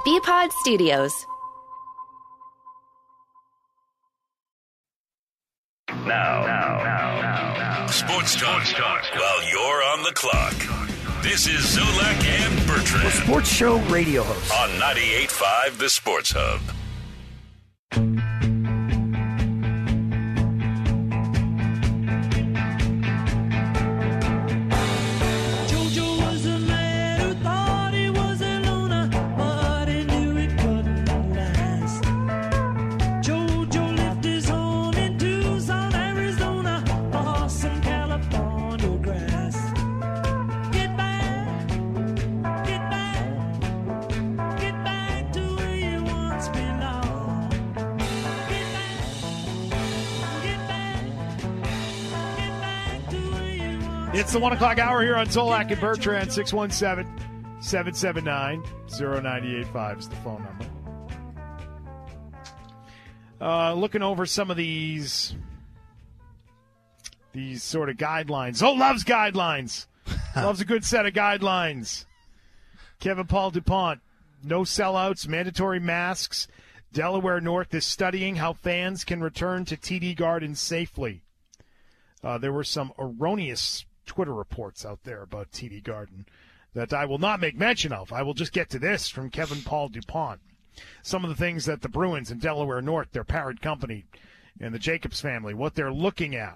BPod Studios. Now. Sports talk while you're on the clock. This is Zolak and Bertrand. A sports show radio host. On 98.5 The Sports Hub. It's the 1 o'clock hour here on Zolak and Bertrand. 617-779-0985 is the phone number. Looking over some of these sort of guidelines. Zoe loves guidelines. Loves a good set of guidelines. Kevin Paul DuPont, no sellouts, mandatory masks. Delaware North is studying how fans can return to TD Garden safely. There were some erroneous Twitter reports out there about TD Garden that I will not make mention of. I will just get to this from Kevin Paul DuPont. Some of the things that the Bruins and Delaware North, their parent company, and the Jacobs family, what they're looking at.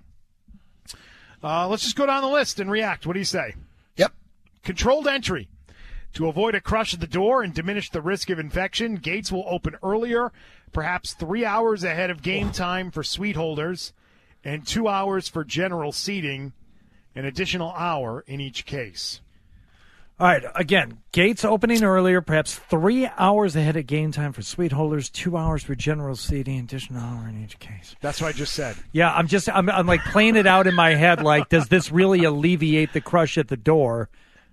Let's just go down the list and react. What do you say? Yep. Controlled entry. To avoid a crush at the door and diminish the risk of infection, gates will open earlier, perhaps 3 hours ahead of game time for suite holders, and 2 hours for general seating, an additional hour in each case. All right, again, gates opening earlier, perhaps 3 hours ahead of game time for suite holders, 2 hours for general seating, additional hour in each case. That's what I just said. Yeah, I'm like playing it out in my head like, does this really alleviate the crush at the door?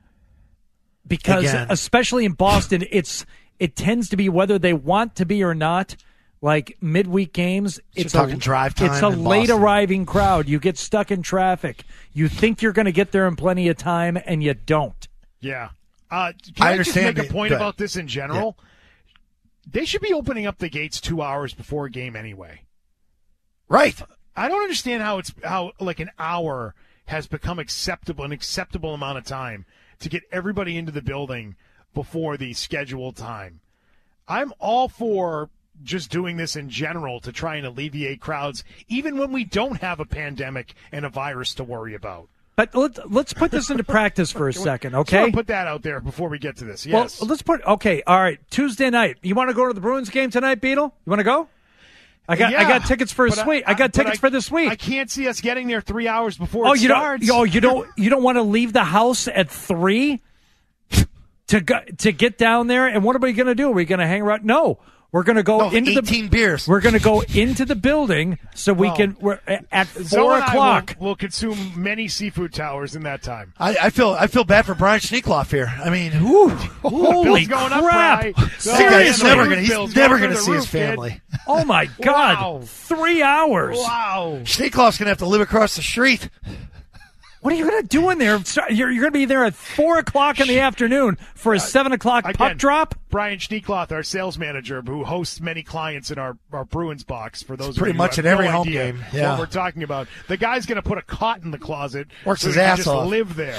Because especially in Boston, it tends to be whether they want to be or not. Like midweek games, it's talking drive time. It's a late arriving crowd. You get stuck in traffic. You think you're going to get there in plenty of time, and you don't. Yeah. Can I just make a point about this in general? Yeah. They should be opening up the gates 2 hours before a game anyway. Right. I don't understand how like an hour has become an acceptable amount of time to get everybody into the building before the scheduled time. I'm all for just doing this in general to try and alleviate crowds, even when we don't have a pandemic and a virus to worry about. But let's put this into practice for a second, okay? So put that out there before we get to this. Yes. Well, all right, Tuesday night. You want to go to the Bruins game tonight, Beetle? You want to go? I got tickets for a suite. I got tickets for this week. I can't see us getting there 3 hours before it starts. You don't want to leave the house at 3 to get down there? And what are we going to do? Are we going to hang around? No. We're going to go into 18 beers. We're going to go into the building so we can. We're at 4 o'clock. We'll consume many seafood towers in that time. I feel bad for Brian Schneekloff here. I mean, holy crap! Seriously, he's never going to see his family. Oh my God! Wow. 3 hours. Wow. Schneekloff's going to have to live across the street. What are you going to do in there? You're going to be there at 4 o'clock in the afternoon for a 7 o'clock puck drop? Brian Schneekloff, our sales manager, who hosts many clients in our Bruins box, for those pretty much in every home game. Yeah. What we're talking about. The guy's going to put a cot in the closet. Works so his he ass just off. Live there.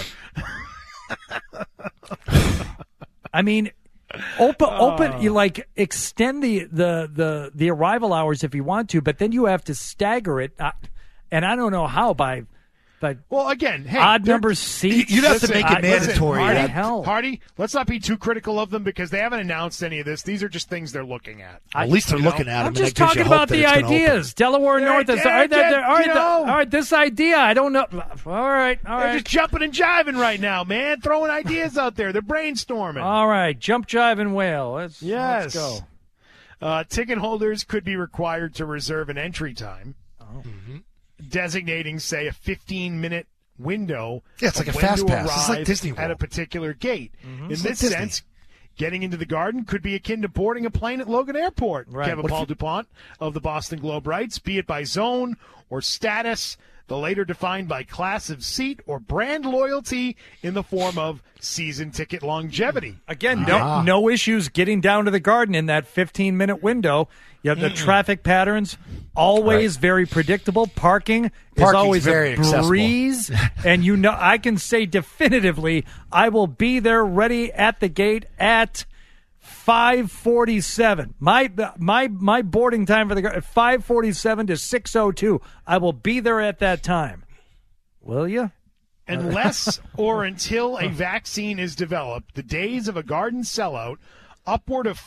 I mean, open. You like extend the arrival hours if you want to, but then you have to stagger it, and I don't know how by. Well, again, hey, odd number seats. You'd have to make it mandatory. Hardy, let's not be too critical of them because they haven't announced any of this. These are just things they're looking at. At least they're looking at them. I'm just talking about the ideas. Delaware North is all right. This idea, I don't know. All right. They're just jumping and jiving right now, man. Throwing ideas out there. They're brainstorming. All right, jump, jive, and wail. Let's go. Ticket holders could be required to reserve an entry time. Mm-hmm. Designating, say, a 15-minute window. Yeah, it's like a fast pass. It's like Disney World. At a particular gate. Mm-hmm. In this sense, getting into the Garden could be akin to boarding a plane at Logan Airport. Right. Kevin Paul DuPont of the Boston Globe writes, be it by zone or status, the later defined by class of seat or brand loyalty in the form of season ticket longevity. Again, no issues getting down to the Garden in that 15-minute window. You have the traffic patterns, always very predictable. Parking is always very a breeze. And I can say definitively, I will be there ready at the gate at 5:47. My boarding time for the Garden, 5:47 to 6:02. I will be there at that time. Will you? Unless or until a vaccine is developed, the days of a Garden sellout upward of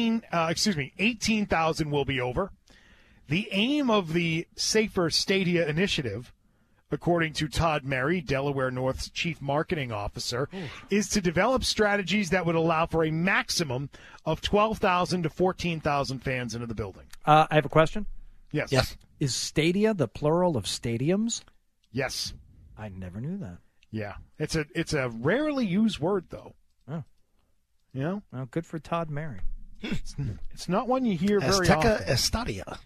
18,000 will be over. The aim of the Safer Stadia initiative, according to Todd Mary, Delaware North's chief marketing officer, is to develop strategies that would allow for a maximum of 12,000 to 14,000 fans into the building. I have a question. Yes. Is stadia the plural of stadiums? Yes. I never knew that. Yeah. It's a rarely used word, though. Oh. You know? Well, good for Todd Mary. It's not one you hear very Azteca often. Estadia.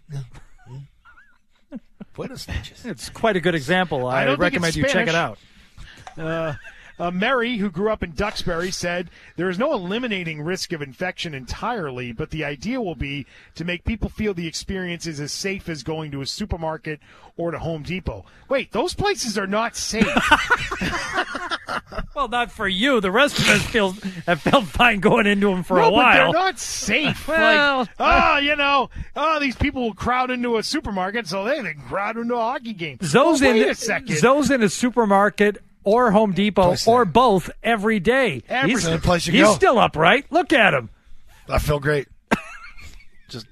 Buenos noches. It's quite a good example. I don't think recommend it's you check it Spanish. out. Mary, who grew up in Duxbury, said there is no eliminating risk of infection entirely, but the idea will be to make people feel the experience is as safe as going to a supermarket or to Home Depot. Wait, those places are not safe. Well, not for you. The rest of us have felt fine going into them for a while. But they're not safe. Well, these people will crowd into a supermarket, so they can crowd into a hockey game. Zoe's wait a second. Zoe's in a supermarket or Home Depot or both every day. He's still upright. Look at him. I feel great. Just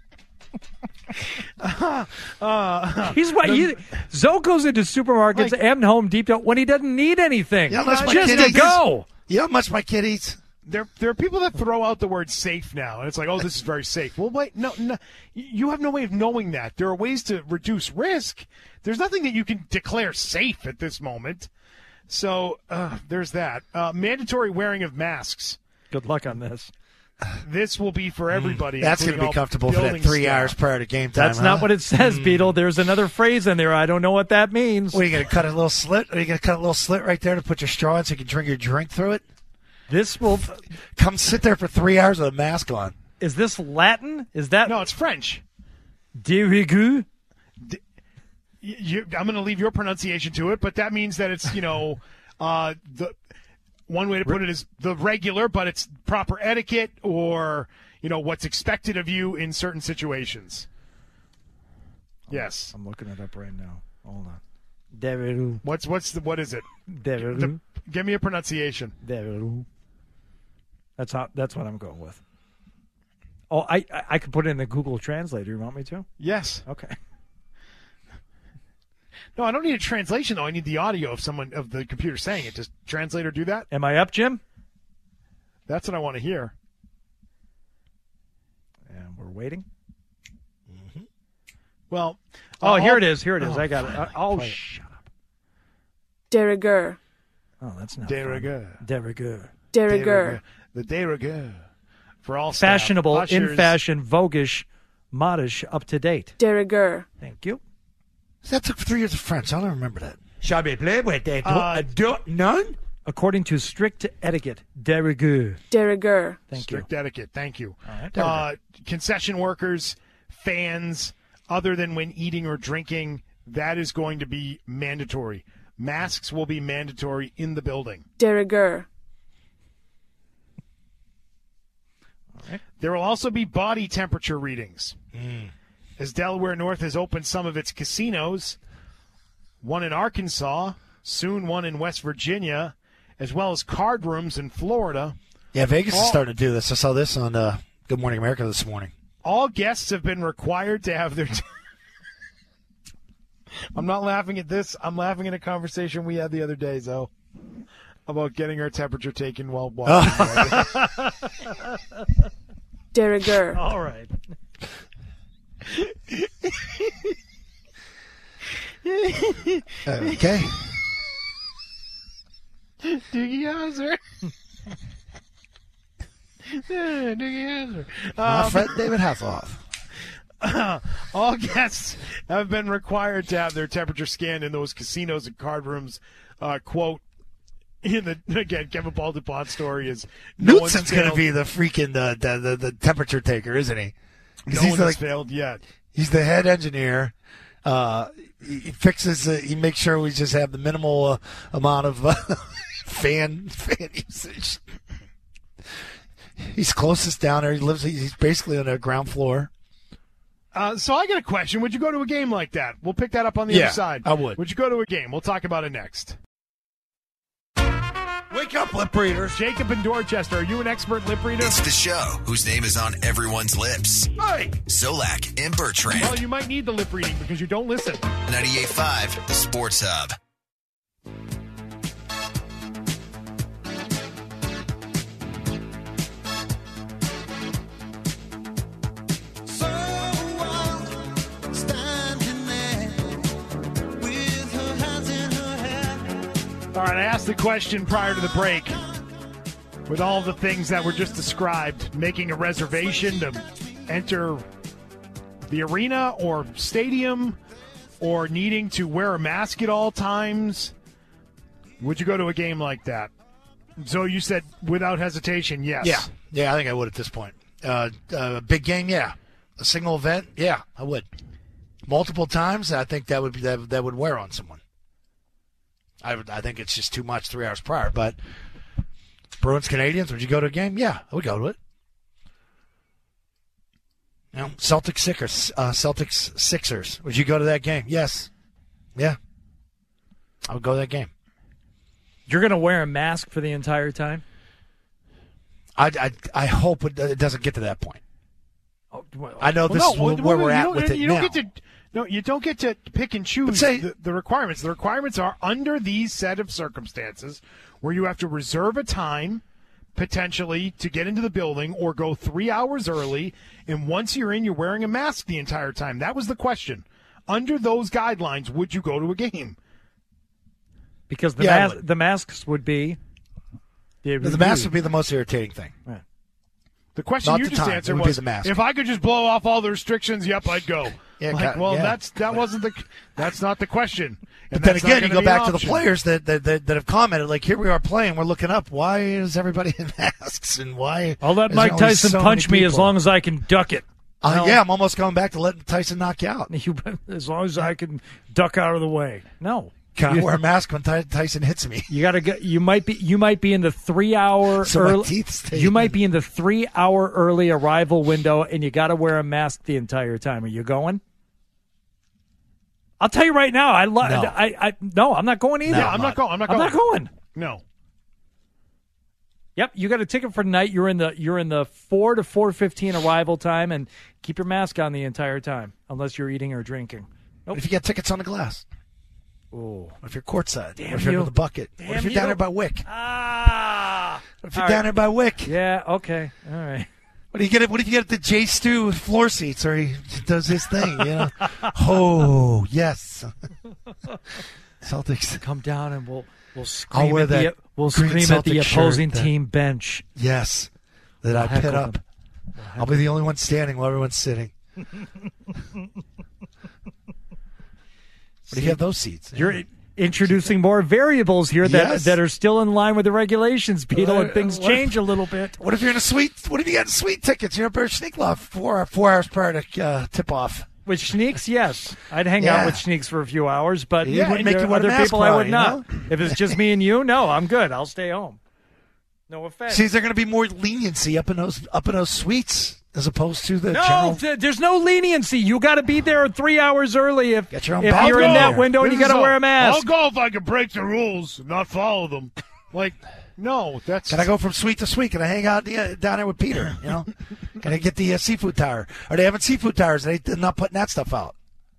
Zoe goes into supermarkets and Home Depot when he doesn't need anything. Yeah, unless my just kid to eats. go. You know how much my kid eats? There are people that throw out the word safe now, and it's like, oh, this is very safe. Well, wait, no, you have no way of knowing that. There are ways to reduce risk. There's nothing that you can declare safe at this moment. So there's that. Mandatory wearing of masks. Good luck on this. This will be for everybody. That's going to be comfortable for that 3 hours prior to game time. That's not what it says, Beetle. There's another phrase in there. I don't know what that means. What, are you going to cut a little slit? Are you going to cut a little slit right there to put your straw in so you can drink your drink through it? This will come sit there for 3 hours with a mask on. Is this Latin? Is that no? It's French. De rigueur. I'm going to leave your pronunciation to it, but that means that it's the one way to put it is the regular, but it's proper etiquette or what's expected of you in certain situations. Yes, I'm looking it up right now. Hold on. De rigueur. What is it? De rigueur. Give me a pronunciation. De rigueur. That's what I'm going with. Oh, I could put it in the Google Translator. You want me to? Yes. Okay. No, I don't need a translation though. I need the audio of the computer saying it. Does translator do that? Am I up, Jim? That's what I want to hear. And we're waiting. Mm-hmm. Well, here it is. Here it is. I got it. Shut up. De rigueur. Oh, that's not de rigueur. De rigueur. De rigueur. The de rigueur. For all fashionable, staff, in fashion, voguish, modish, up to date. De rigueur. Thank you. That took 3 years of French. I don't remember that. Shall we play with that? None? According to strict etiquette, de rigueur. De rigueur. Strict etiquette. Thank you. All right. Concession workers, fans, other than when eating or drinking, that is going to be mandatory. Masks will be mandatory in the building. De rigueur. All right. There will also be body temperature readings. As Delaware North has opened some of its casinos, one in Arkansas, soon one in West Virginia, as well as card rooms in Florida. Yeah, Vegas is starting to do this. I saw this on Good Morning America this morning. All guests have been required to have their... I'm not laughing at this. I'm laughing at a conversation we had the other day, Zoe, about getting our temperature taken while watching. De rigueur. All right. Okay. Doogie Howser. Doogie Howser. Fred David Hasselhoff. All guests have been required to have their temperature scanned in those casinos and card rooms. Quote, Kevin Paul DuPont's story is Newton's going to be the freaking the temperature taker, isn't he? No one has failed yet. He's the head engineer. He fixes. He makes sure we just have the minimal amount of fan usage. He's closest down there. He's basically on the ground floor. So I got a question. Would you go to a game like that? We'll pick that up on the other side. I would. Would you go to a game? We'll talk about it next. Wake up, lip readers. Jacob in Dorchester, are you an expert lip reader? It's the show whose name is on everyone's lips. Hey! Zolak and Bertrand. Well, you might need the lip reading because you don't listen. 98.5, the Sports Hub. All right, I asked the question prior to the break. With all the things that were just described, making a reservation to enter the arena or stadium or needing to wear a mask at all times, would you go to a game like that? So you said without hesitation, yes. Yeah, I think I would at this point. A big game, yeah. A single event, yeah, I would. Multiple times, I think that would wear on someone. I think it's just too much 3 hours prior. But Bruins Canadians, would you go to a game? Yeah, I would go to it. You know, Celtics Sixers. Would you go to that game? Yes. Yeah. I would go to that game. You're going to wear a mask for the entire time? I hope it doesn't get to that point. Oh, well, I know this is where we're at with it now. No, you don't get to pick and choose the requirements. The requirements are under these set of circumstances where you have to reserve a time potentially to get into the building or go 3 hours early, and once you're in, you're wearing a mask the entire time. That was the question. Under those guidelines, would you go to a game? Because the masks would be... The mask would be the most irritating thing. Right. The question you just answered was, if I could just blow off all the restrictions, yep, I'd go. That's not the question. But then again, you go back to the players that have commented, like, here we are playing, we're looking up. Why is everybody in masks? And why? I'll let Mike Tyson punch me as long as I can duck it. Yeah, I'm almost going back to letting Tyson knock you out. As long as I can duck out of the way. No. Can I wear a mask when Tyson hits me? You got to go. You might be in the 3 hour. You might be in the 3 hour early arrival window, and you got to wear a mask the entire time. Are you going? I'll tell you right now. No, I'm not going either. Yeah, I'm not going. I'm not going. No. Yep, you got a ticket for tonight. You're in the 4 to 4:15 arrival time, and keep your mask on the entire time, unless you're eating or drinking. Nope. What if you get tickets on the glass? Oh, what if you're courtside? What if you're under the bucket? What if you're down there by Wick? What if you're down there by Wick? Yeah, okay, all right. What if you get the J. Stu floor seats, or he does his thing? You know. Oh yes. Celtics, come down and we'll scream at the opposing team bench. Yes, that I pit up. I'll be the only one standing while everyone's sitting. What if you have those seats? You're introducing more variables here that are still in line with the regulations, Beetle, and things change a little bit. What if you're in a suite? What if you got suite tickets? You're up at Sneak Love 4 hours prior to tip off. With Schneeks, yes. I'd hang out with Schneeks for a few hours, but wouldn't make you wear other people I would not. You know? If it's just me and you, no, I'm good. I'll stay home. No offense. See, is there going to be more leniency up in those suites as opposed to the general? There's no leniency. You got to be there 3 hours early if you're in balcony that window and you got to wear a mask. I'll go if I can break the rules and not follow them. No, that's. Can I go from suite to suite? Can I hang out down there with Peter? You know, can I get the seafood tower? Are they having seafood towers? They're not putting that stuff out.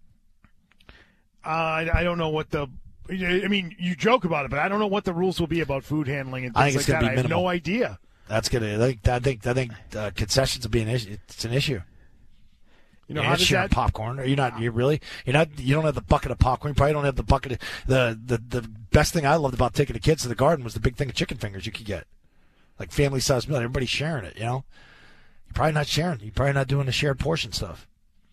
I don't know what the. I mean, you joke about it, but I don't know what the rules will be about food handling and things like that. I have no idea. That's gonna. I think concessions will be an issue. It's an issue. You know, how does that popcorn? Are you not? You really? You're not. You don't have the bucket of popcorn. You probably don't have the bucket. The best thing I loved about taking the kids to the garden was the big thing of chicken fingers you could get, like family size meal. Everybody's sharing it. You know, you're probably not sharing. You're probably not doing the shared portion stuff.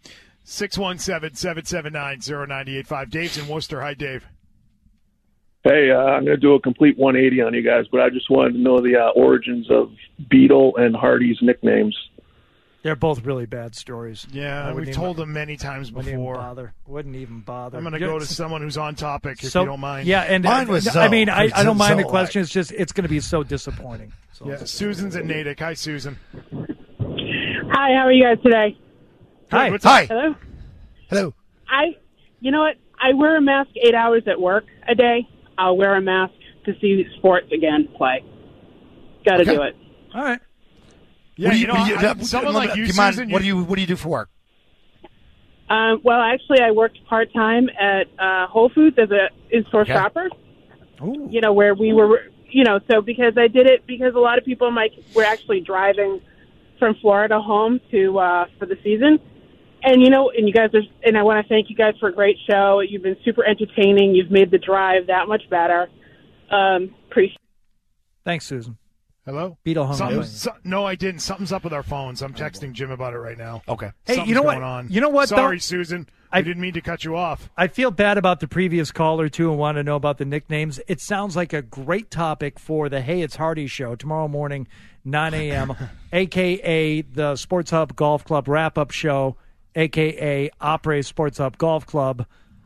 617-779-0985. Dave's in Worcester. Hi, Dave. Hey, I'm going to do a complete 180 on you guys, but I just wanted to know the origins of Beetle and Hardy's nicknames. They're both really bad stories. Yeah, we've told them many times before. Wouldn't even bother. I'm going to go to someone who's on topic, if you don't mind. Yeah, and Mine was I mean, I don't mind the Zoe. question. It's just it's going to be so disappointing. So. Yeah, Susan's in Natick. Hi, Susan. Hi, how are you guys today? Hi. What's up? Hi. Hello? Hello. You know what? I wear a mask 8 hours at work a day. I'll wear a mask to see sports again play. Got to do it. All right. Yeah, someone like you, Susan. What do you do for work? Well, actually, I worked part-time at Whole Foods as a in-store shopper. Ooh. You know, where we were, so because I did it because a lot of people were actually driving from Florida home to for the season. And, and you guys and I want to thank you guys for a great show. You've been super entertaining. You've made the drive that much better. Appreciate Thanks, Susan. Hello? Beetle hung up. No, I didn't. Something's up with our phones. I'm texting Jim about it right now. Okay. Hey, Something's you know what? going on. You know what? Sorry, though? Susan. I didn't mean to cut you off. I feel bad about the previous caller, too, and want to know about the nicknames. It sounds like a great topic for the Hey, It's Hardy show tomorrow morning, 9 a.m., a.k.a. the Sports Hub Golf Club wrap-up show, a.k.a. Opry Sports Hub Golf Club.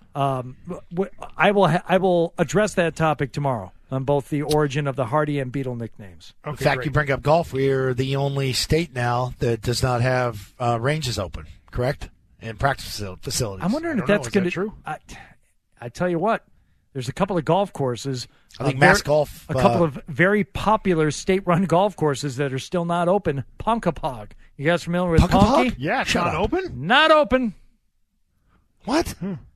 I will address that topic tomorrow on both the origin of the Hardy and Beetle nicknames. In fact, you bring up golf. We're the only state now that does not have ranges open, correct? And practice facilities. I'm wondering if know. that's Is going that to. true? I tell you what, there's a couple of golf courses. I think Mass Golf. A couple of very popular state-run golf courses that are still not open. Punkapog. You guys familiar with Punkapog? Punky? Yeah, it's Shut not up. open? Not open. What?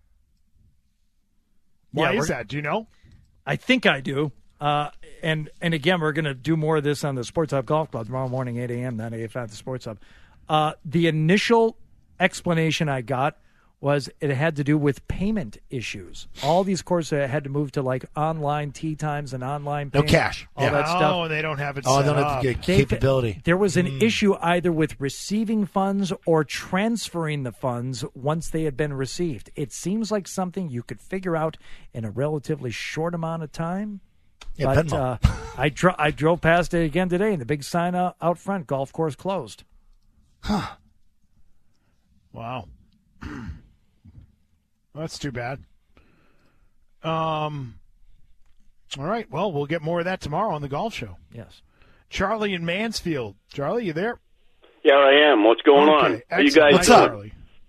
Why Yeah, is that? Do you know? I think I do. And again, we're going to do more of this on the Sports Hub Golf Club tomorrow morning, 8 a.m., 9 a.m. at the Sports Hub. The initial explanation I got was it had to do with payment issues. All these courses had to move to like online tee times and online No payment, cash. all Yeah. that stuff. Oh, and they don't have it Oh, I set don't up. have the capability. There was an issue either with receiving funds or transferring the funds once they had been received. It seems like something you could figure out in a relatively short amount of time. Yeah, But Venmo. I drove past it again today, and the big sign out front, golf course closed. Wow. Well, that's too bad. All right. Well, we'll get more of that tomorrow on the golf show. Yes. Charlie in Mansfield. Charlie, you there? Yeah, I am. What's going on? Okay, Are you excellent. guys? What's up? Charlie?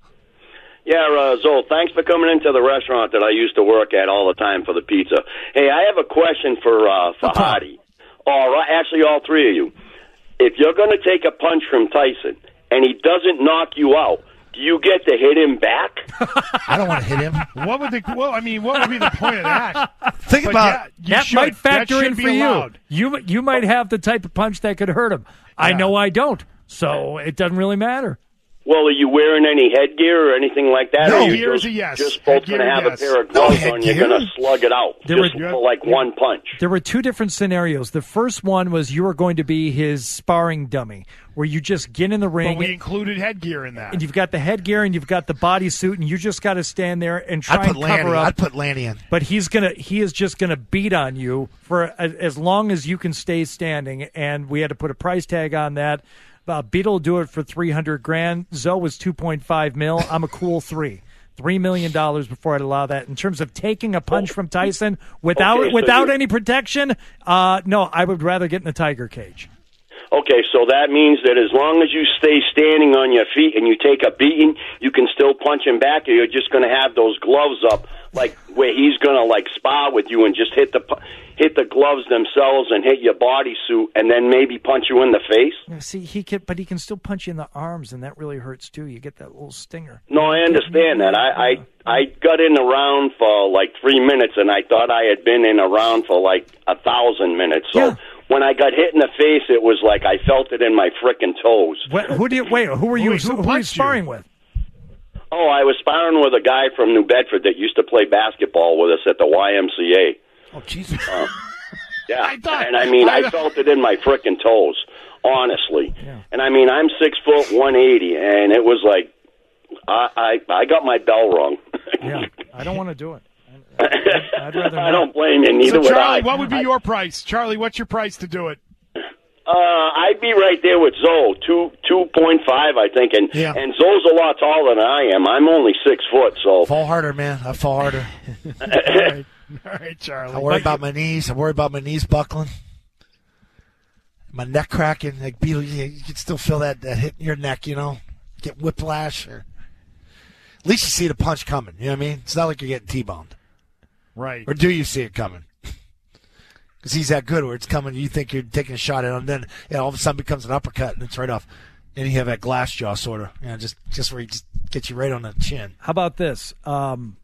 Yeah, Zol, thanks for coming into the restaurant that I used to work at all the time for the pizza. Hey, I have a question for Hardy. Actually, all three of you. If you're going to take a punch from Tyson and he doesn't knock you out, do you get to hit him back? I don't want to hit him. What would be the point of that? Think But about yeah, That might factor in be for allowed. you. You might have the type of punch that could hurt him. I know I don't, so it doesn't really matter. Well, are you wearing any headgear or anything like that? No. Or are you Headgear is a yes. just both going to Headgear, have yes. a pair of No gloves on. You're headgear. going to slug it out for like one punch. There were two different scenarios. The first one was you were going to be his sparring dummy, where you just get in the ring. But we included headgear in that. And you've got the headgear and you've got the bodysuit, and you just got to stand there and try I'd and put Lanny. cover up. I'd put Lanny in. But he is just gonna beat on you for as long as you can stay standing. And we had to put a price tag on that. Beetle will do it for $300,000. Zoe was $2.5 million. I'm a cool $3 million before I'd allow that. In terms of taking a punch from Tyson without any protection, no, I would rather get in a tiger cage. Okay, so that means that as long as you stay standing on your feet and you take a beating, you can still punch him back, or you're just going to have those gloves up, like where he's going to like spar with you and just hit the gloves themselves and hit your bodysuit, and then maybe punch you in the face. Yeah, see, he can still punch you in the arms, and that really hurts too. You get that little stinger. No, I understand that. I got in a round for like 3 minutes, and I thought I had been in a round for like 1,000 minutes. So. Yeah. When I got hit in the face, it was like I felt it in my frickin' toes. Who were you punched sparring you? with? Oh, I was sparring with a guy from New Bedford that used to play basketball with us at the YMCA. Oh, Jesus. Yeah, I I felt it in my frickin' toes, honestly. Yeah. And I mean, I'm 6 foot 180, and it was like I got my bell wrong. Yeah, I don't want to do it. I'd rather not. I don't blame you. Neither So, would Charlie, I. what would be your price? Charlie, what's your price to do it? I'd be right there with Zoe, 2.5, I think, and Zoe's a lot taller than I am. I'm only 6 foot, so fall harder, man. I fall harder. All right, Charlie. I worry about my knees. I worry about my knees buckling, my neck cracking. Like Beetle, you can still feel that hit in your neck. Get whiplash, or at least you see the punch coming. You know what I mean? It's not like you're getting T-boned, right? Or do you see it coming? Because he's that good where it's coming, you think you're taking a shot at him, and then all of a sudden becomes an uppercut, and it's right off. And you have that glass jaw sort of, just where he just gets you right on the chin. How about this? And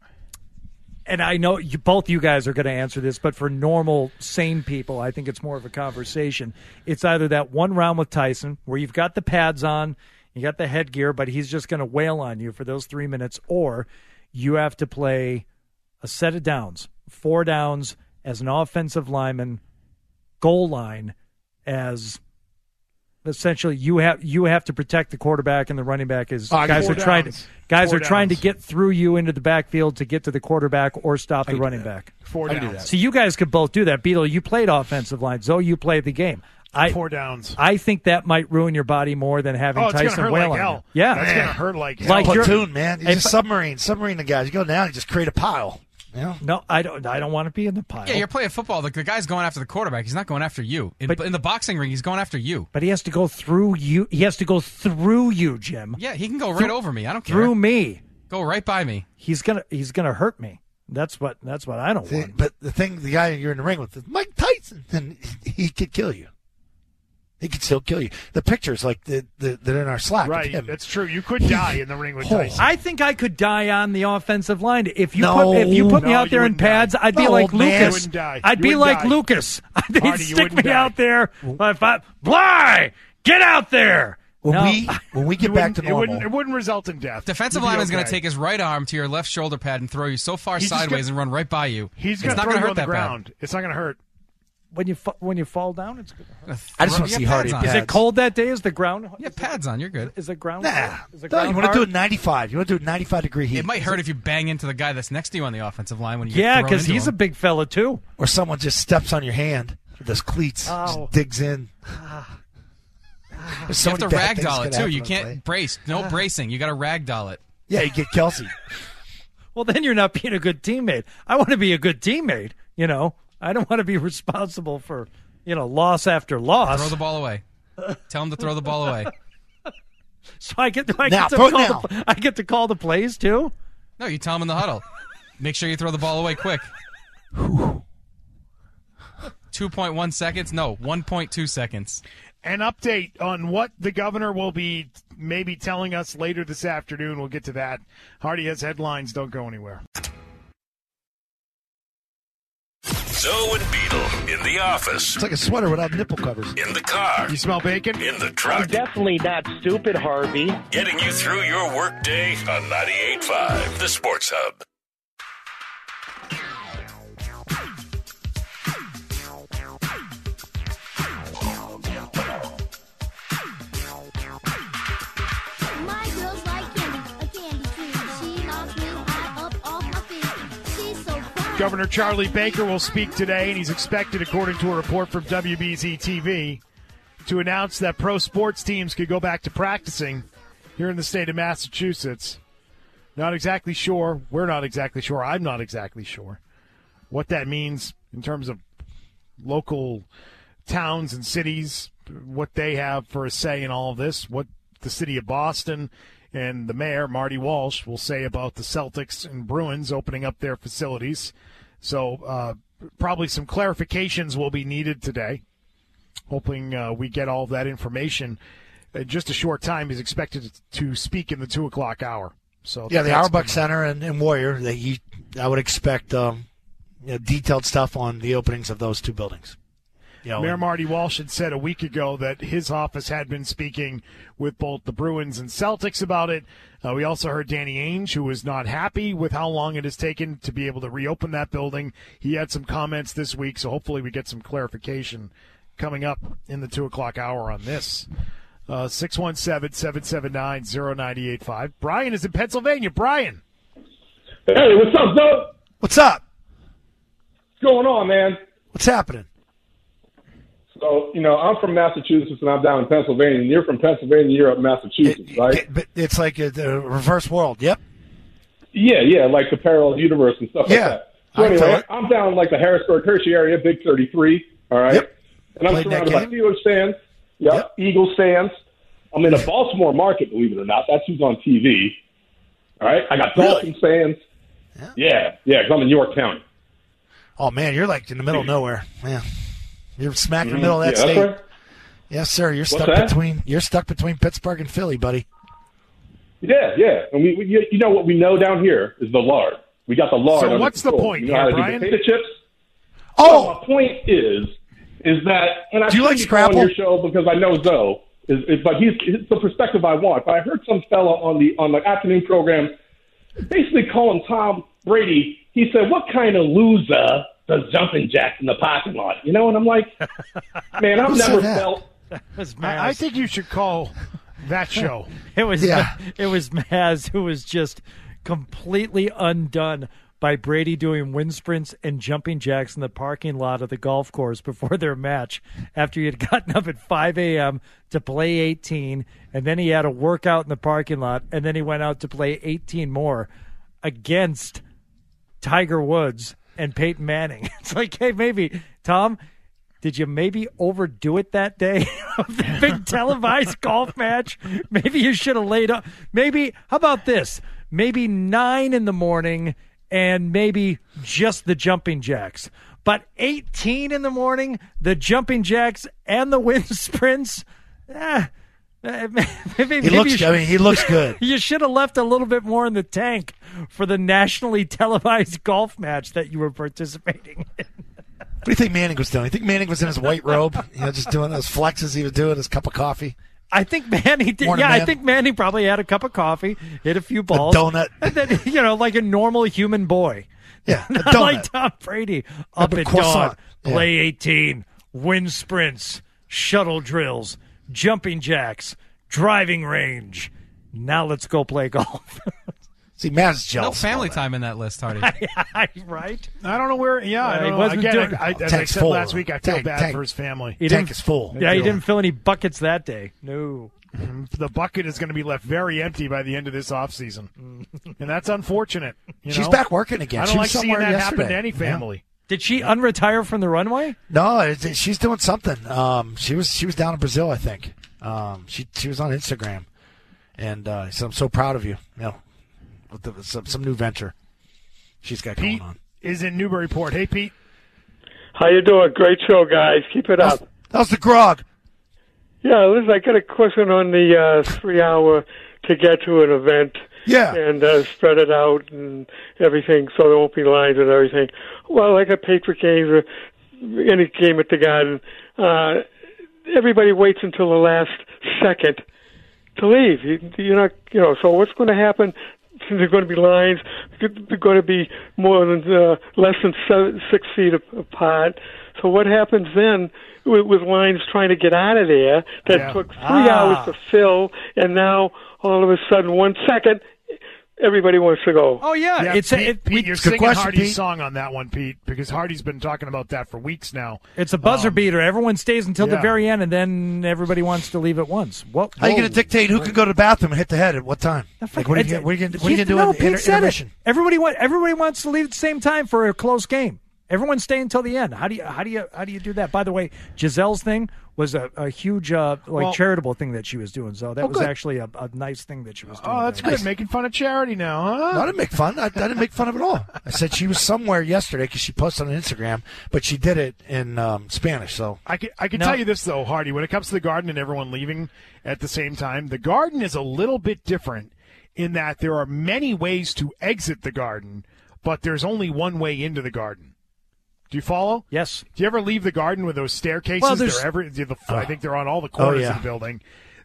I know both you guys are going to answer this, but for normal, sane people, I think it's more of a conversation. It's either that one round with Tyson where you've got the pads on, you got the headgear, but he's just going to wail on you for those 3 minutes, or you have to play a set of downs, 4 downs, as an offensive lineman, goal line, as essentially you have to protect the quarterback and the running back. Guys are trying to get through you into the backfield to get to the quarterback or stop the running back. 4 downs. So you guys could both do that. Beetle, you played offensive line. Zoe, you played the game. 4 downs. I think that might ruin your body more than having Tyson wail on you. Yeah, that's going to hurt like hell. Like platoon, man. You just submarine the guys. You go down, you just create a pile. Yeah. No, I don't want to be in the pile. Yeah, you're playing football. The guy's going after the quarterback. He's not going after you. In the boxing ring, he's going after you. But he has to go through you. He has to go through you, Jim. Yeah, he can go right over me. I don't care. Through me. Go right by me. He's gonna hurt me. That's what I don't want. But the guy you're in the ring with is Mike Tyson, and he could kill you. He could still kill you. The pictures, like they're in our Slack. Right, of him. That's true. You could die in the ring with Tyson. I think I could die on the offensive line if you put me out there in pads. I'd be like Lucas. I'd be like Lucas. They'd stick me out there. Bly, get out there. When we get back to normal, it wouldn't result in death. Defensive lineman's going to take his right arm to your left shoulder pad and throw you so far sideways and run right by you. He's going to throw you on the ground. It's not going to hurt. When you fall down, it's good. I just want to see Hardy. Is it cold that day? Is the ground? Yeah, pads on. You're good. Is the ground? Nah. You want to do it 95. You want to do it 95-degree heat. It might hurt if you bang into the guy that's next to you on the offensive line when you get because he's a big fella too. Or someone just steps on your hand with those cleats, just digs in. You have to ragdoll it too. You can't brace. No bracing. You got to ragdoll it. Yeah, you get Kelsey. Well, then you're not being a good teammate. I want to be a good teammate. I don't want to be responsible for, loss after loss. Throw the ball away. Tell him to throw the ball away. So I get to call the plays too? No, you tell him in the huddle. Make sure you throw the ball away quick. 2.1 seconds? No, 1.2 seconds. An update on what the governor will be maybe telling us later this afternoon. We'll get to that. Hardy has headlines. Don't go anywhere. Zoe and Beetle in the office. It's like a sweater without nipple covers. In the car. You smell bacon? In the truck. I'm definitely not stupid, Harvey. Getting you through your workday on 98.5, the Sports Hub. Governor Charlie Baker will speak today, and he's expected, according to a report from WBZ-TV, to announce that pro sports teams could go back to practicing here in the state of Massachusetts. Not exactly sure. We're not exactly sure. I'm not exactly sure what that means in terms of local towns and cities, what they have for a say in all of this, what the city of Boston and the mayor, Marty Walsh, will say about the Celtics and Bruins opening up their facilities. So probably some clarifications will be needed today. Hoping we get all of that information. In just a short time, he's expected to speak in the 2 o'clock hour. So yeah, the Auerbach Center and Warrior, I would expect detailed stuff on the openings of those two buildings. Mayor Marty Walsh had said a week ago that his office had been speaking with both the Bruins and Celtics about it. We also heard Danny Ainge, who was not happy with how long it has taken to be able to reopen that building. He had some comments this week, so hopefully we get some clarification coming up in the 2 o'clock hour on this. 617-779-0985. Brian is in Pennsylvania. Brian. Hey, what's up, Zoe? What's up? What's going on, man? What's happening? So, I'm from Massachusetts, and I'm down in Pennsylvania, and you're from Pennsylvania, you're up in Massachusetts, right? But it's like a reverse world. Yep. Yeah, like the parallel universe and stuff like that. So anyway, I'm down like the Harrisburg, Hershey area, Big 33, all right? Yep. And I'm surrounded by Steelers fans, Eagles fans. I'm in a Baltimore market, believe it or not. That's who's on TV, all right? I got Dolphins fans. Yeah, because I'm in York County. Oh, man, you're like in the middle of nowhere. Yeah. You're smack in the middle of that state. Right. Yes, sir. You're stuck between Pittsburgh and Philly, buddy. Yeah. And we what we know down here is the lard. We got the lard. So what's the point, Brian? Potato chips. Oh, so my point is that, and I do you like Scrapple on your show because I know Zoe but it's the perspective I want. But I heard some fella on the afternoon program basically calling Tom Brady. He said, "What kind of loser does jumping jacks in the parking lot?" And I'm like, man, I've never felt. I think you should call that show. It was Maz who was just completely undone by Brady doing wind sprints and jumping jacks in the parking lot of the golf course before their match after he had gotten up at 5 a.m. to play 18, and then he had a workout in the parking lot, and then he went out to play 18 more against Tiger Woods and Peyton Manning. It's like, hey, maybe, Tom, did you maybe overdo it that day of the big televised golf match? Maybe you should have laid up. Maybe, how about this? Maybe 9 in the morning and maybe just the jumping jacks. But 18 in the morning, the jumping jacks and the wind sprints, he looks good. You should have left a little bit more in the tank for the nationally televised golf match that you were participating in. What do you think Manning was doing? You think Manning was in his white robe, just doing those flexes he was doing, his cup of coffee? I think Manning did. I think Manning probably had a cup of coffee, hit a few balls, a donut, and then, like a normal human boy. Yeah, not like Tom Brady. Up at dawn, play 18, wind sprints, shuttle drills, jumping jacks, driving range. Now let's go play golf. See, Matt's jealous. No family time in that list, Hardy. Right? I don't know where. Yeah, I don't know. Again, as I said last week, I feel bad for his family. Tank is full. Yeah, he didn't fill any buckets that day. No. The bucket is going to be left very empty by the end of this offseason. And that's unfortunate. She's back working again. I don't like seeing that happen to any family. Yeah. Did she unretire from the runway? No, she's doing something. She was down in Brazil, I think. She was on Instagram. And so I'm so proud of you. With some new venture she's got going on. Pete is in Newburyport. Hey, Pete. How you doing? Great show, guys. Keep it up. How's the grog? Yeah, listen, I got a question on the 3 hour to get to an event. Yeah. And spread it out and everything so there won't be lines and everything. Well, like a Patriot game or any game at the Garden, everybody waits until the last second to leave. You're not, so what's going to happen? There are going to be lines. They're going to be more than less than 6 feet apart. So what happens then with lines trying to get out of there that took 3 hours to fill, and now all of a sudden 1 second, everybody wants to go. Oh, yeah. Pete, you're singing Hardy's song on that one, Pete, because Hardy's been talking about that for weeks now. It's a buzzer beater. Everyone stays until the very end, and then everybody wants to leave at once. How are you going to dictate who can go to the bathroom and hit the head at what time? What are you going to do in intermission? Everybody wants to leave at the same time for a close game. Everyone's staying until the end. How do you do that? By the way, Gisele's thing was a huge charitable thing that she was doing. So that was actually a nice thing that she was doing. Oh, that's good. Making fun of charity now, huh? No, I didn't make fun. I didn't make fun of it at all. I said she was somewhere yesterday because she posted on Instagram, but she did it in Spanish. So I can tell you this though, Hardy. When it comes to the Garden and everyone leaving at the same time, the Garden is a little bit different in that there are many ways to exit the Garden, but there's only one way into the Garden. Do you follow? Yes. Do you ever leave the Garden with those staircases? Well, I think they're on all the corners of the building.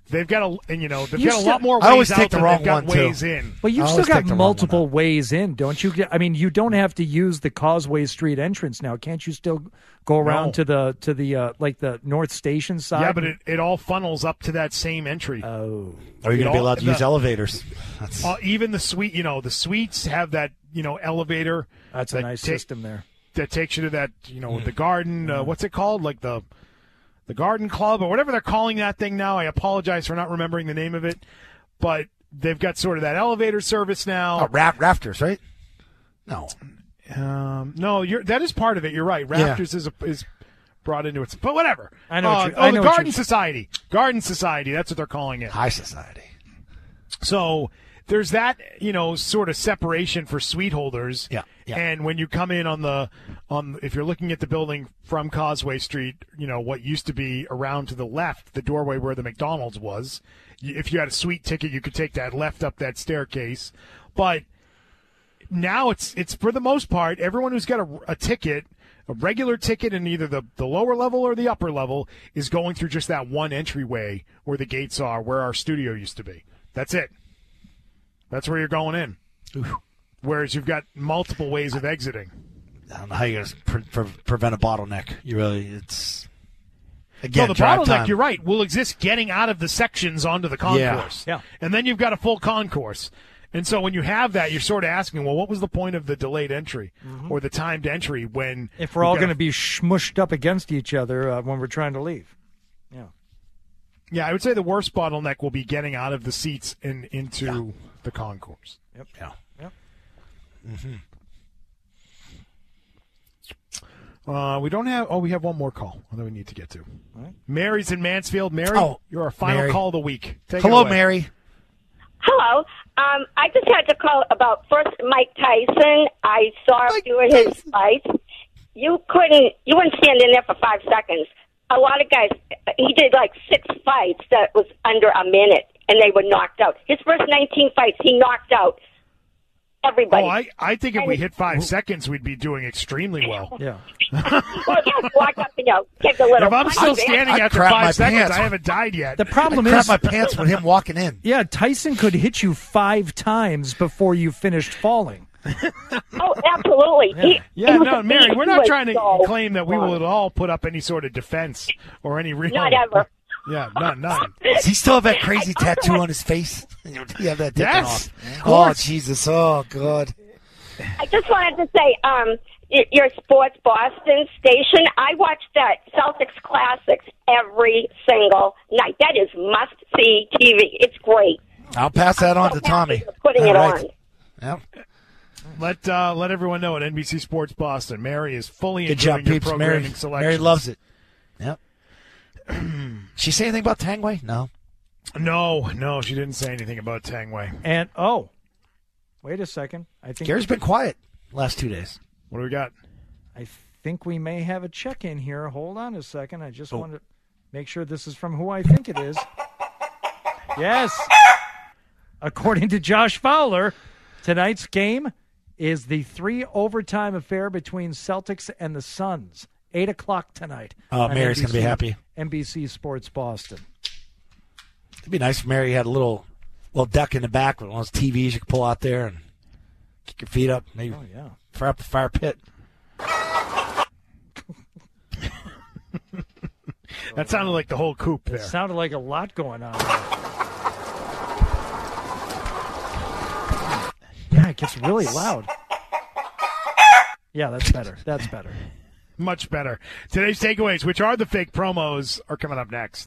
They've got a lot more ways I always out take the than wrong they've got one, ways too. in. But you've I still always got take the wrong multiple one ways in, don't you? I mean, you don't have to use the Causeway Street entrance now. Can't you still go around to the like the North Station side? Yeah, but it all funnels up to that same entry. Oh, Are you going to be allowed to use elevators? Even the suite, the suites have that, elevator. That's a nice system there. That takes you to that, the garden. What's it called? Like the Garden Club or whatever they're calling that thing now. I apologize for not remembering the name of it, but they've got sort of that elevator service now. Oh, rafters, right? No. No, that is part of it. You're right. Rafters is brought into it, but whatever. I know. The Garden Society. Garden Society. That's what they're calling it. High Society. So there's that, sort of separation for suite holders. Yeah. And when you come in if you're looking at the building from Causeway Street, what used to be around to the left, the doorway where the McDonald's was, if you had a suite ticket, you could take that left up that staircase. But now it's for the most part, everyone who's got a ticket, a regular ticket in either the lower level or the upper level, is going through just that one entryway where the gates are, where our studio used to be. That's it. That's where you're going in. Ooh. Whereas you've got multiple ways of exiting. I don't know how you're going to prevent a bottleneck. It's again. So the bottleneck, you're right, will exist getting out of the sections onto the concourse. Yeah. And then you've got a full concourse. And so when you have that, you're sort of asking, well, what was the point of the delayed entry or the timed entry when if we're all going to be smushed up against each other when we're trying to leave? Yeah. Yeah, I would say the worst bottleneck will be getting out of the seats and into the concourse. Yep. Yeah. We don't have. Oh, we have one more call that we need to get to. All right. Mary's in Mansfield. Mary, you're our final call of the week. Hello, Mary. Hello. I just had to call about first Mike Tyson. I saw him doing his fight. You wouldn't stand in there for 5 seconds. A lot of guys, he did like 6 fights that was under a minute, and they were knocked out. His first 19 fights, he knocked out everybody. Oh, I think if we hit 5 seconds, we'd be doing extremely well. Yeah. Well, just walk up and take a little. If I'm still standing I'd after crap 5 my seconds, pants. I haven't died yet. The problem I crap is my pants with him walking in. Yeah, Tyson could hit you 5 times before you finished falling. Oh, absolutely. Mary, we're not trying to claim that we will at all put up any sort of defense or any real. Not ever. Yeah, none. Does he still have that crazy tattoo on his face? He have that taken Yes. off. Oh, Jesus. Oh, God. I just wanted to say, your Sports Boston station, I watch that Celtics Classics every single night. That is must-see TV. It's great. I'll pass that on to Tommy. Putting it on. Yep. Let everyone know at NBC Sports Boston, Mary is fully Good job, enjoying your peeps. programming selection. Mary loves it. Yep. She say anything about Tangway? No. No, she didn't say anything about Tangway. And wait a second. I think Gary's been quiet last 2 days. What do we got? I think we may have a check-in here. Hold on a second. I just want to make sure this is from who I think it is. Yes. According to Josh Fowler, tonight's game is the 3-overtime affair between Celtics and the Suns. 8 o'clock tonight. Oh, Mary's going to be happy. NBC Sports Boston. It'd be nice if Mary had a little deck in the back with one of those TVs you could pull out there and kick your feet up. Maybe fire up a fire pit. That sounded like the whole coop there. It sounded like a lot going on there. Yeah, it gets really loud. Yeah, that's better. That's better. Much better. Today's takeaways, which are the fake promos, are coming up next.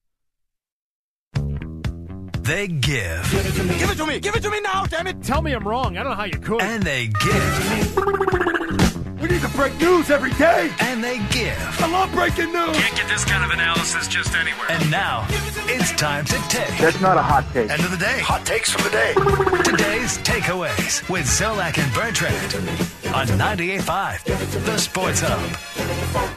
They give. Give it to me. Give it to me. Give it to me now, damn it. Tell me I'm wrong. I don't know how you could. And they give. We need to break news every day. And they give. I love breaking news. Can't get this kind of analysis just anywhere. And now, it's time to take. That's not a hot take. End of the day. Hot takes from the day. Today's takeaways with Zolak and Bertrand on 98.5, The Sports Hub.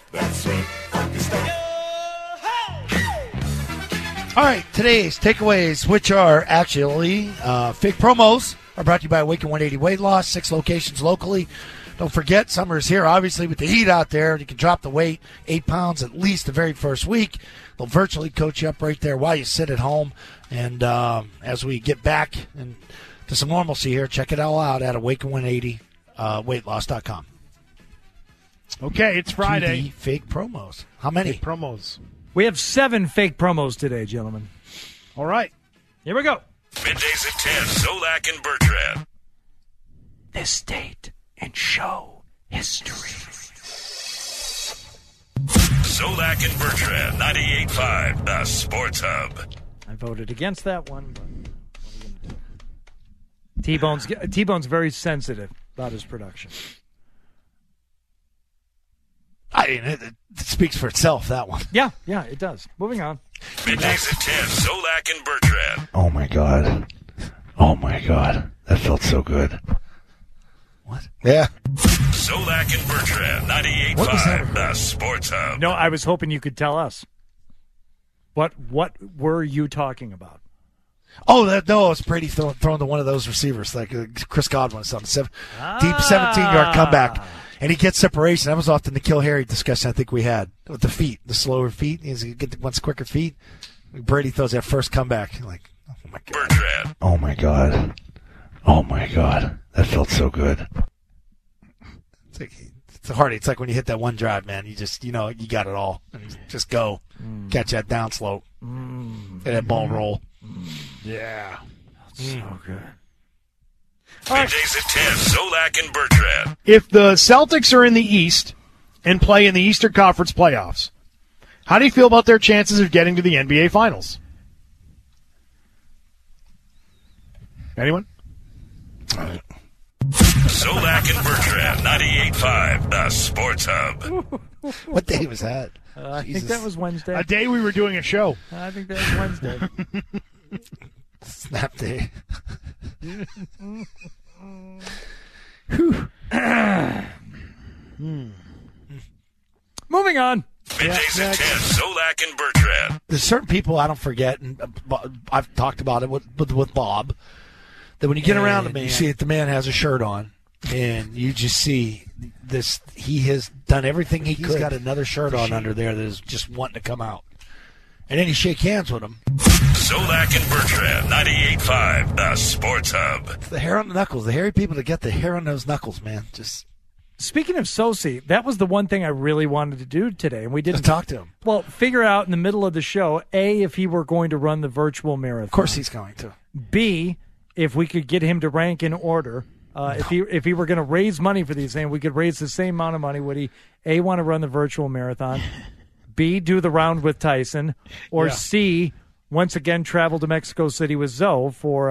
All right, today's takeaways, which are actually fake promos, are brought to you by Awaken 180 Weight Loss, 6 locations locally. Don't forget, summer is here. Obviously, with the heat out there, you can drop the weight 8 pounds at least the very first week. They'll virtually coach you up right there while you sit at home. And as we get back to some normalcy here, check it all out at Awaken180, weightloss.com. Okay, it's Friday. Fake promos. How many? Fake promos. We have 7 fake promos today, gentlemen. All right. Here we go. Middays at 10, Zolak and Bertrand. This date in show history. Zolak and Bertrand, 98.5, the Sports Hub. I voted against that one. But T-Bone's very sensitive about his production. I mean, it speaks for itself, that one. Yeah, it does. Moving on. Middays at 10, Zolak and Bertrand. Oh, my God. That felt so good. What? Yeah. Zolak and Bertrand, 98.5, the Sports Hub. No, I was hoping you could tell us. What were you talking about? Oh, it's Brady throwing to one of those receivers, like Chris Godwin or something. Deep 17-yard comeback. And he gets separation. That was often the Kill Harry discussion I think we had with the feet, the slower feet. He's going to get the ones quicker feet. Brady throws that first comeback. You're like, oh, my God. Bertrand. Oh, my God. That felt so good. It's hard. It's like when you hit that one drive, man. You just, you got it all. And just go. Catch that down slope. Get that ball roll. Yeah. So good. Middays at 10, Zolak and Bertrand. If the Celtics are in the East and play in the Eastern Conference playoffs, how do you feel about their chances of getting to the NBA Finals? Anyone? Zolak and Bertrand, 98.5, the Sports Hub. What day was that? I think that was Wednesday. A day we were doing a show. I think that was Wednesday. Snap day. Moving on. Middays at 10, Zolak and Bertrand. There's certain people I don't forget, and I've talked about it with Bob, that when you get around a man, you see that the man has a shirt on, and you just see this. He has done everything he could. He's got another shirt on under there that is just wanting to come out. And then you shake hands with him. Zolak and Bertrand, 98.5, the Sports Hub. It's the hair on the knuckles. The hairy people that get the hair on those knuckles, man. Just speaking of Sosi, that was the one thing I really wanted to do today, and we didn't talk to him. Well, figure out in the middle of the show, A, if he were going to run the virtual marathon. Of course he's going to. B, if we could get him to rank in order. If he were going to raise money for these things, we could raise the same amount of money. Would he, A, want to run the virtual marathon, B, do the round with Tyson, or C, once again travel to Mexico City with Zoe for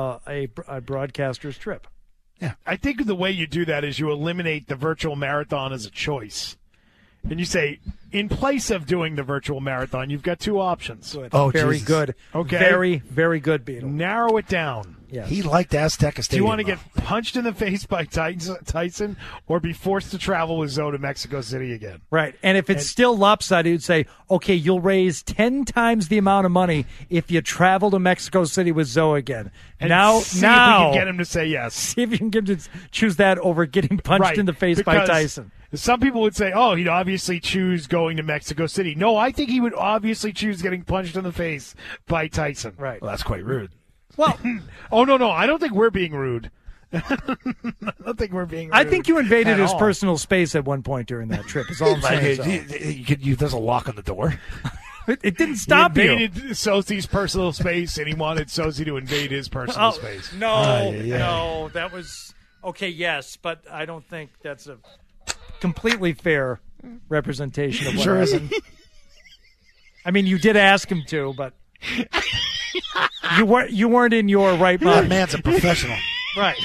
a broadcaster's trip? Yeah, I think the way you do that is you eliminate the virtual marathon as a choice. And you say, in place of doing the virtual marathon, you've got 2 options. Good. Oh, very Jesus. Good. Okay. Very, very good, Beetle. Narrow it down. Yes. He liked Azteca Stadium. Do you want to get punched in the face by Tyson or be forced to travel with Zoe to Mexico City again? Right. And if it's still lopsided, you'd say, okay, you'll raise 10 times the amount of money if you travel to Mexico City with Zoe again. And now, see if we can get him to say yes. See if you can get him to choose that over getting punched in the face by Tyson. Some people would say, oh, he'd obviously choose going to Mexico City. No, I think he would obviously choose getting punched in the face by Tyson. Right. Well, that's quite rude. Well, no, I don't think we're being rude. I don't think we're being rude. I think you invaded his personal space at one point during that trip. Is all I'm saying. There's a lock on the door. It didn't stop you. He invaded Sosi's personal space, and he wanted Sosi to invade his personal space. No, that was okay. Yes, but I don't think that's a completely fair representation of what happened. I mean, you did ask him to, but you weren't in your right mind. That man's a professional, right?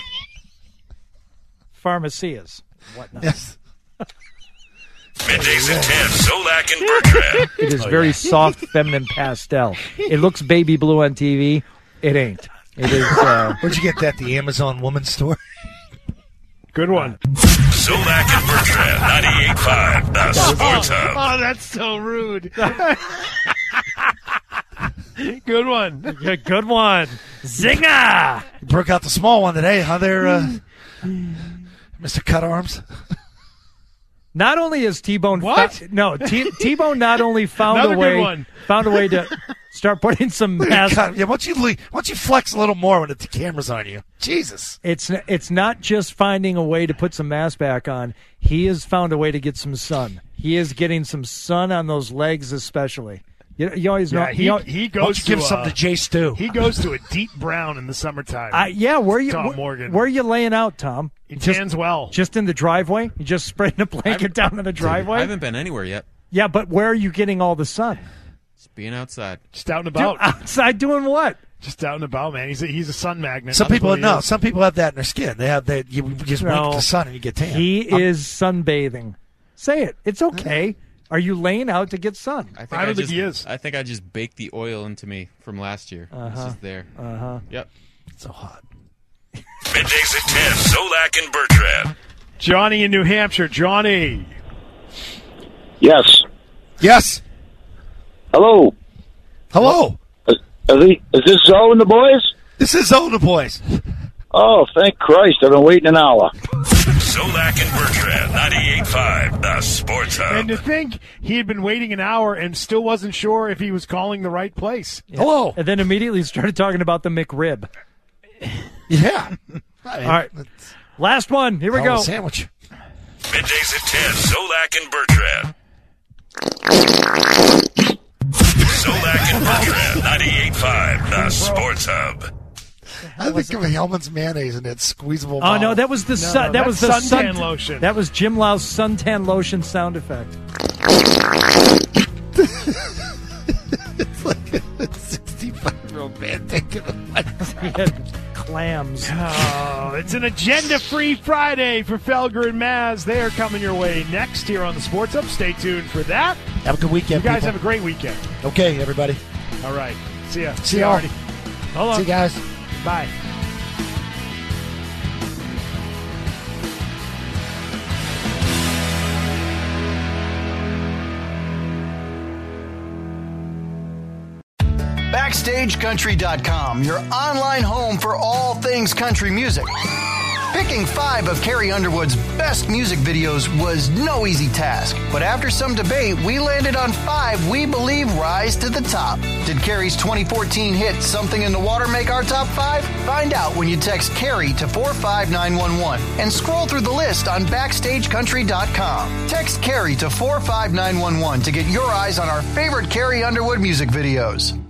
Pharmacias, whatnot. Yes. Middays at 10, Zolak and Bertrand. It is very soft, feminine pastel. It looks baby blue on TV. It ain't. It is. Where'd you get that? The Amazon Woman's Store. Good one. Zolak and Bertrand, 98.5, the Sports Hub. Oh, that's so rude. Good one. Yeah, good one. Zinger! Broke out the small one today, huh? There, Mr. Cut Arms. Not only has T-Bone T-Bone not only found Another a good way one. to start putting some masks. Yeah, why don't you flex a little more when the camera's on you? Jesus. It's not just finding a way to put some mask back on. He has found a way to get some sun. He is getting some sun on those legs, especially. You always know he goes. Why don't you give some to Jay Stu? He goes to a deep brown in the summertime. Tom Morgan. Where are you laying out, Tom? He tans well. Just in the driveway? You just spraying a blanket down in the driveway? I haven't been anywhere yet. Yeah, but where are you getting all the sun? Just being outside. Just out and about. Outside doing what? Just out and about, man. He's a sun magnet. Some people have that in their skin. You just wait for the sun and you get tan. He is sunbathing. Say it. It's okay. Are you laying out to get sun? I don't think he is. I think I just baked the oil into me from last year. It's just there. Yep. It's so hot. Middays at 10, Zolak and Bertrand. Johnny in New Hampshire. Johnny. Yes. Yes. Hello. Hello. Is this Zoe and the boys? This is Zoe and the boys. Oh, thank Christ. I've been waiting an hour. Zolak and Bertrand, 98.5, the Sports Hub. And to think he had been waiting an hour and still wasn't sure if he was calling the right place. Yeah. Hello. And then immediately started talking about the McRib. Yeah. All right. Last one. Here we go. Sandwich. Middays at 10, Zolak and Bertrand. Zolak and Bertrand, 98.5, the Sports Hub. I think of Hellman's mayonnaise and that squeezable. Oh bottle. no, that was the suntan lotion. That was Jim Lau's suntan lotion sound effect. It's like a 65-year-old man thinking of He had clams. Oh, it's an agenda-free Friday for Felger and Maz. They are coming your way next here on the Sports Hub. Stay tuned for that. Have a good weekend, You guys people. have a great weekend. Okay, everybody. All right. See ya. See y'all. Artie. Hold on. See you guys. Bye. BackstageCountry.com, your online home for all things country music. Picking 5 of Carrie Underwood's best music videos was no easy task, but after some debate, we landed on 5 we believe rise to the top. Did Carrie's 2014 hit Something in the Water make our top 5? Find out when you text Carrie to 45911 and scroll through the list on BackstageCountry.com. Text Carrie to 45911 to get your eyes on our favorite Carrie Underwood music videos.